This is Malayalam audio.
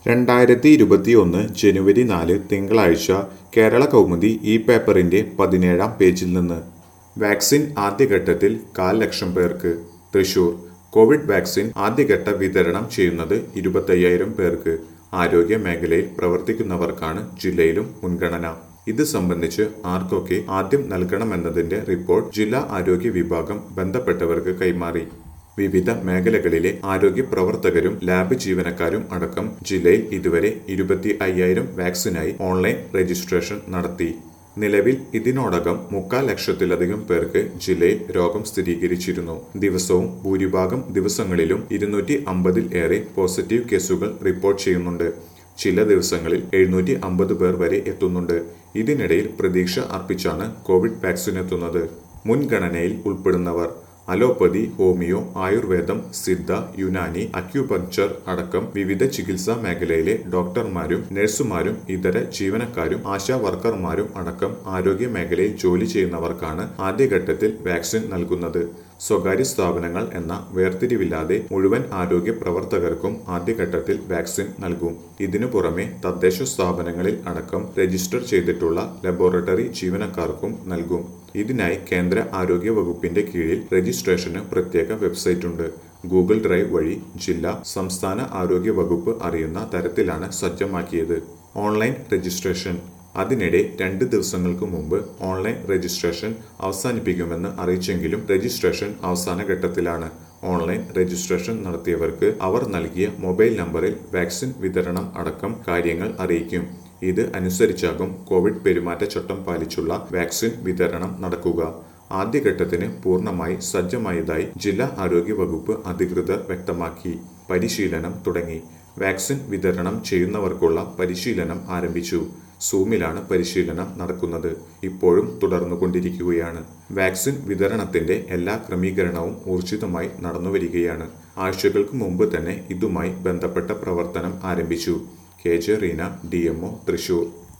2021 ജനുവരി 4 തിങ്കളാഴ്ച കേരള കൗമുദി ഈ പേപ്പറിന്റെ 17-ാം പേജിൽ നിന്ന് വാക്സിൻ ആദ്യഘട്ടത്തിൽ 1,00,000 പേർക്ക്. തൃശൂർ കോവിഡ് വാക്സിൻ ആദ്യഘട്ട വിതരണം ചെയ്യുന്നത് 25,000 പേർക്ക്. ആരോഗ്യ മേഖലയിൽ പ്രവർത്തിക്കുന്നവർക്കാണ് ജില്ലയിലും മുൻഗണന. ഇത് സംബന്ധിച്ച് ആർക്കൊക്കെ ആദ്യം നൽകണമെന്നതിന്റെ റിപ്പോർട്ട് ജില്ലാ ആരോഗ്യ വിഭാഗം ബന്ധപ്പെട്ടവർക്ക് കൈമാറി. വിവിധ മേഖലകളിലെ ആരോഗ്യ പ്രവർത്തകരും ലാബ് ജീവനക്കാരും അടക്കം ജില്ലയിൽ ഇതുവരെ 25,000 വാക്സിനായി ഓൺലൈൻ രജിസ്ട്രേഷൻ നടത്തി. നിലവിൽ ഇതിനോടകം 3,00,000-ലധികം പേർക്ക് ജില്ലയിൽ രോഗം സ്ഥിരീകരിച്ചിരുന്നു. ദിവസവും ഭൂരിഭാഗം ദിവസങ്ങളിലും 250-ൽ ഏറെ പോസിറ്റീവ് കേസുകൾ റിപ്പോർട്ട് ചെയ്യുന്നുണ്ട്. ചില ദിവസങ്ങളിൽ 750 പേർ വരെ എത്തുന്നുണ്ട്. ഇതിനിടയിൽ പ്രതീക്ഷ അർപ്പിച്ചാണ് കോവിഡ് വാക്സിനെത്തുന്നത്. മുൻഗണനയിൽ ഉൾപ്പെടുന്നവർ അലോപ്പതി, ഹോമിയോ, ആയുർവേദം, സിദ്ധ, യുനാനി, അക്യുപങ്ക്ചർ അടക്കം വിവിധ ചികിത്സാ മേഖലയിലെ ഡോക്ടർമാരും നഴ്സുമാരും ഇതര ജീവനക്കാരും ആശാ വർക്കർമാരും അടക്കം ആരോഗ്യ മേഖലയിൽ ജോലി ചെയ്യുന്നവർക്കാണ് ആദ്യഘട്ടത്തിൽ വാക്സിൻ നൽകുന്നത്. സ്വകാര്യ സ്ഥാപനങ്ങൾ എന്ന വേർതിരിവില്ലാതെ മുഴുവൻ ആരോഗ്യ പ്രവർത്തകർക്കും ആദ്യഘട്ടത്തിൽ വാക്സിൻ നൽകും. ഇതിനു പുറമെ തദ്ദേശ സ്ഥാപനങ്ങളിൽ അടക്കം രജിസ്റ്റർ ചെയ്തിട്ടുള്ള ലബോറട്ടറി ജീവനക്കാർക്കും നൽകും. ഇതിനായി കേന്ദ്ര ആരോഗ്യ വകുപ്പിന്റെ കീഴിൽ രജിസ്ട്രേഷന് പ്രത്യേക വെബ്സൈറ്റുണ്ട്. ഗൂഗിൾ ഡ്രൈവ് വഴി ജില്ലാ, സംസ്ഥാന ആരോഗ്യ വകുപ്പ് അറിയുന്ന തരത്തിലാണ് സജ്ജമാക്കിയത്. ഓൺലൈൻ രജിസ്ട്രേഷൻ അതിനിടെ 2 ദിവസങ്ങൾക്ക് മുമ്പ് ഓൺലൈൻ രജിസ്ട്രേഷൻ അവസാനിപ്പിക്കുമെന്ന് അറിയിച്ചെങ്കിലും രജിസ്ട്രേഷൻ അവസാന ഘട്ടത്തിലാണ്. ഓൺലൈൻ രജിസ്ട്രേഷൻ നടത്തിയവർക്ക് അവർ നൽകിയ മൊബൈൽ നമ്പറിൽ വാക്സിൻ വിതരണം അടക്കം കാര്യങ്ങൾ അറിയിക്കും. ഇത് അനുസരിച്ചാകും കോവിഡ് പെരുമാറ്റച്ചട്ടം പാലിച്ചുള്ള വാക്സിൻ വിതരണം നടക്കുക. ആദ്യഘട്ടത്തിന് പൂർണ്ണമായി സജ്ജമായതായി ജില്ലാ ആരോഗ്യ വകുപ്പ് അധികൃതർ വ്യക്തമാക്കി. പരിശീലനം തുടങ്ങി. വാക്സിൻ വിതരണം ചെയ്യുന്നവർക്കുള്ള പരിശീലനം ആരംഭിച്ചു. സൂമിലാണ് പരിശീലനം നടക്കുന്നത്. ഇപ്പോഴും തുടർന്നുകൊണ്ടിരിക്കുകയാണ്. വാക്സിൻ വിതരണത്തിന്റെ എല്ലാ ക്രമീകരണവും ഊർജിതമായി നടന്നുവരികയാണ്. ആഴ്ചകൾക്ക് മുമ്പ് തന്നെ ഇതുമായി ബന്ധപ്പെട്ട പ്രവർത്തനം ആരംഭിച്ചു. KJ Reena, DMO, Thrissur.